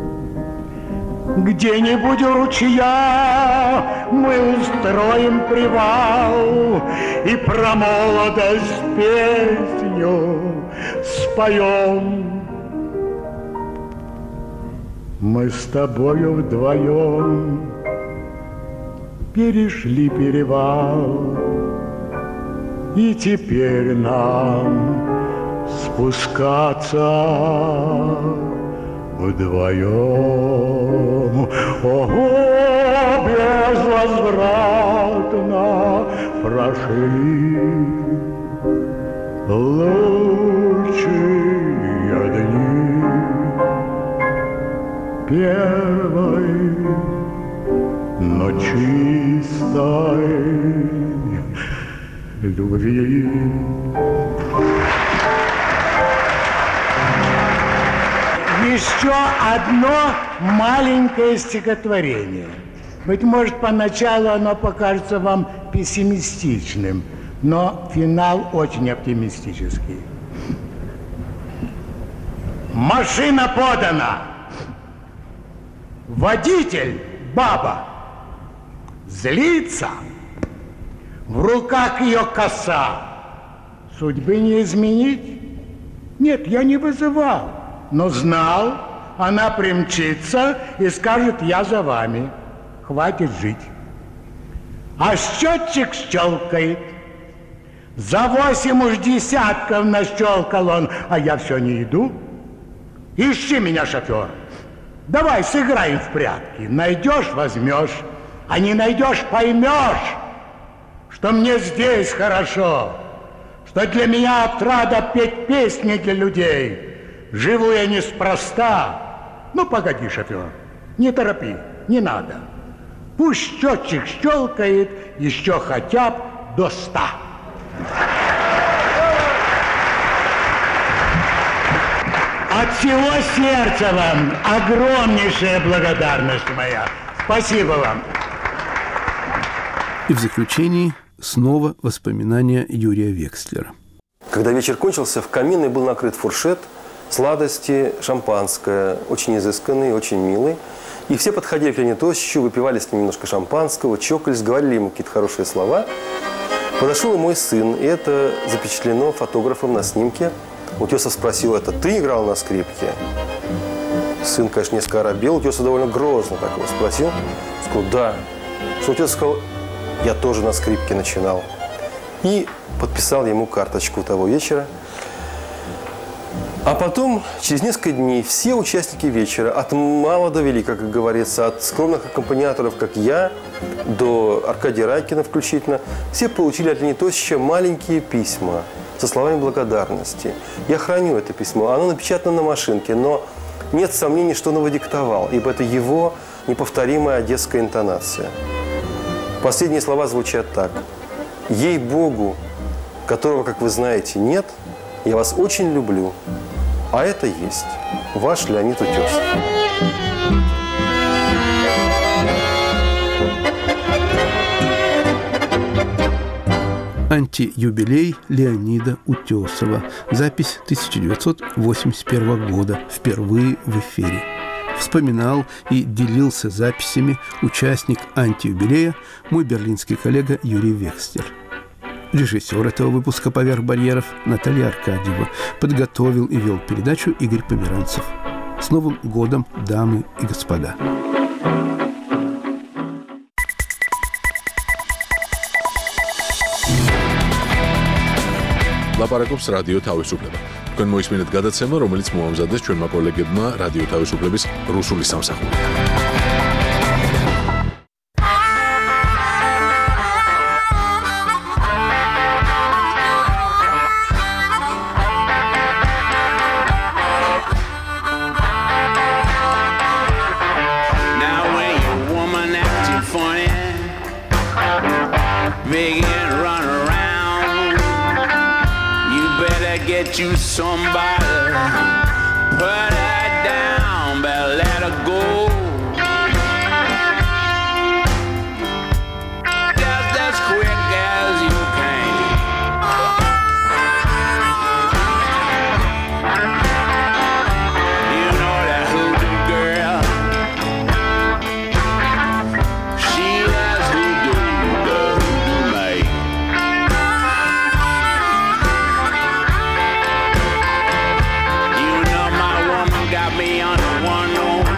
Speaker 19: Где-нибудь у ручья мы устроим привал и про молодость песню споем. Мы с тобою вдвоем перешли перевал, и теперь нам спускаться вдвоем. Ого, безвозвратно прошли лучшие дни первой, но чистой любви. Еще одно маленькое стихотворение. Быть может, поначалу оно покажется вам пессимистичным, но финал очень оптимистический. Машина подана. Водитель, баба, злится. В руках ее коса. Судьбы не изменить? Нет, я не вызывал. Но знал, она примчится и скажет: я за вами, хватит жить. А счетчик щелкает. За восемь уж десятков нащелкал он, а я все не иду. Ищи меня, шофер. Давай сыграем в прятки. Найдешь — возьмешь, а не найдешь — поймешь, что мне здесь хорошо, что для меня отрада петь песни для людей. Живу я неспроста. Ну, погоди, шофер, не торопи, не надо. Пусть счетчик щелкает еще хотя бы до ста. От всего сердца вам огромнейшая благодарность моя. Спасибо вам.
Speaker 2: И в заключении снова воспоминания Юрия Векслера.
Speaker 6: Когда вечер кончился, в каминной был накрыт фуршет, сладости, шампанское, очень изысканный, очень милый. И все подходили к Леониду Тосичу, выпивали с ним немножко шампанского, чокались, говорили ему какие-то хорошие слова. Подошел и мой сын, и это запечатлено фотографом на снимке. Утесов спросил: это ты играл на скрипке? Сын, конечно, несколько оробел. Утесов довольно грозно так его спросил. Сказал: да. Что Утесов сказал: я тоже на скрипке начинал. И подписал ему карточку того вечера. А потом, через несколько дней, все участники вечера, от мала до велика, как говорится, от скромных аккомпаниаторов, как я, до Аркадия Райкина включительно, все получили от Леонида Тосича маленькие письма со словами благодарности. Я храню это письмо. Оно напечатано на машинке, но нет сомнений, что он его диктовал, ибо это его неповторимая одесская интонация. Последние слова звучат так: «Ей-богу, которого, как вы знаете, нет, я вас очень люблю, а это есть ваш Леонид Утесов».
Speaker 2: Антиюбилей Леонида Утесова. Запись тысяча девятьсот восемьдесят первого года. Впервые в эфире. Вспоминал и делился записями участник антиюбилея, мой берлинский коллега Юрий Векслер. Режиссер этого выпуска «Поверх барьеров» Наталья Аркадьева. Подготовил и вел передачу Игорь Померанцев. С Новым годом, дамы и господа!
Speaker 1: ლაპარაკობს რადიო თავისუფლება. თქვენ მოისმინეთ გადაცემა, რომელიც მოამზადეს ჩვენმა კოლეგებმა რადიო თავისუფლების რუსული სამსახურიდან.
Speaker 20: Begin to run around get you somebody. Put her down, better let her go. Just as quick as you can. You know that hoodoo girl. She was hoodoo, the hoodoo maid. You know my woman got me under one note.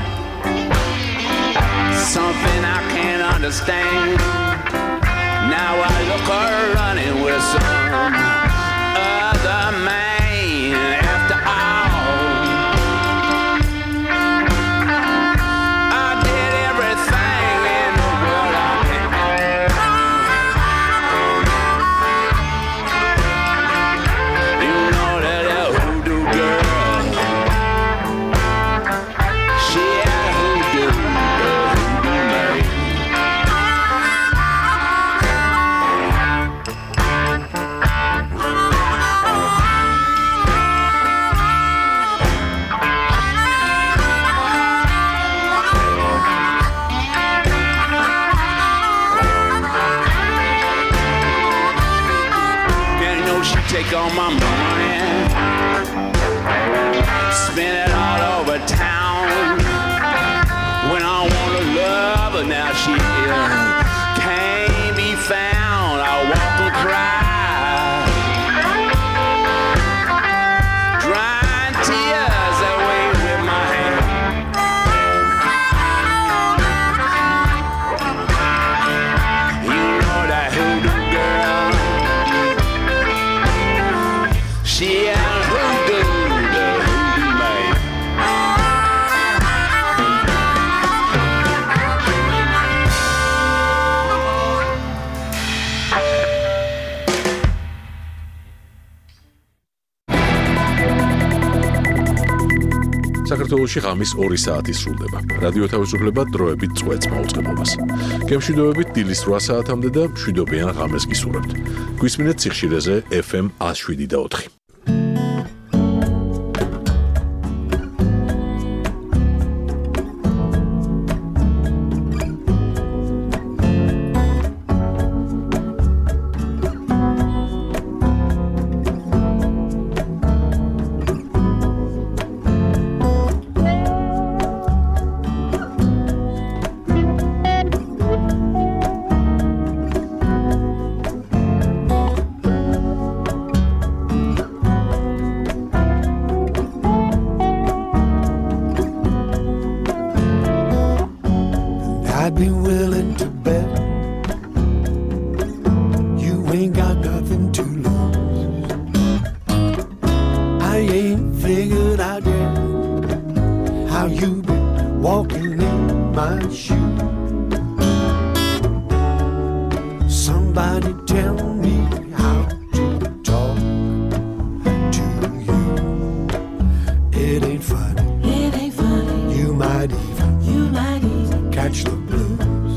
Speaker 20: Something I can't understand. Now I look her running with some other man. After all, I did everything in the world I can. You know that that hoodoo girl, she had hoodoo, the hoodoo maid. Yeah, you know she take all my money, spend it all over town. When I want to love her, now she uh, can't be found. I walk and cry, drying tears away with my hand. You know that hoodoo girl, she had hoodoo, the hoodoo maid.
Speaker 1: საქართველოში ღამის ორი საათი სრულდება. რადიო თავისუფლება დროებით წვეთს მაუწყებლობას. გემშვიდობებით დილის რვა საათამდე და მშვიდობიან ღამეს გისურვებთ. გვისმინეთ სიხშირეზე ეფ ემ one oh seven და four.
Speaker 21: I'd be willing to bet you ain't got nothing to lose. I ain't figured out yet how you been walking in my shoes. Somebody tell me how to talk to you. It ain't funny. It ain't funny. You might even. You might even catch the blues.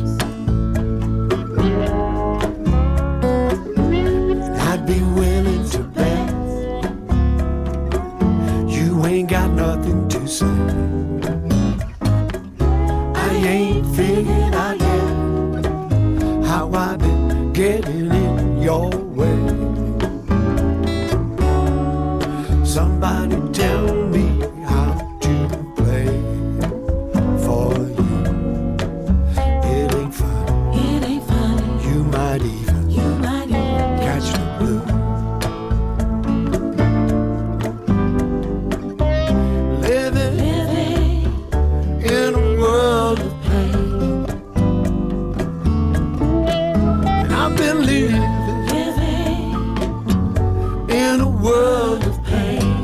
Speaker 21: I'd be willing to bet you ain't got nothing to say. I ain't figured out yet how I've been getting in your way. Somebody tell me how to play for you. It ain't funny. It ain't funny. You might even. You might even catch the blues. Living, Living in a world of pain. And I've been living, living in a world of pain.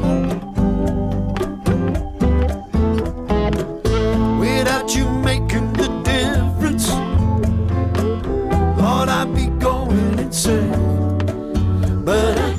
Speaker 21: Without you making the difference, Lord, I'd be going insane. But I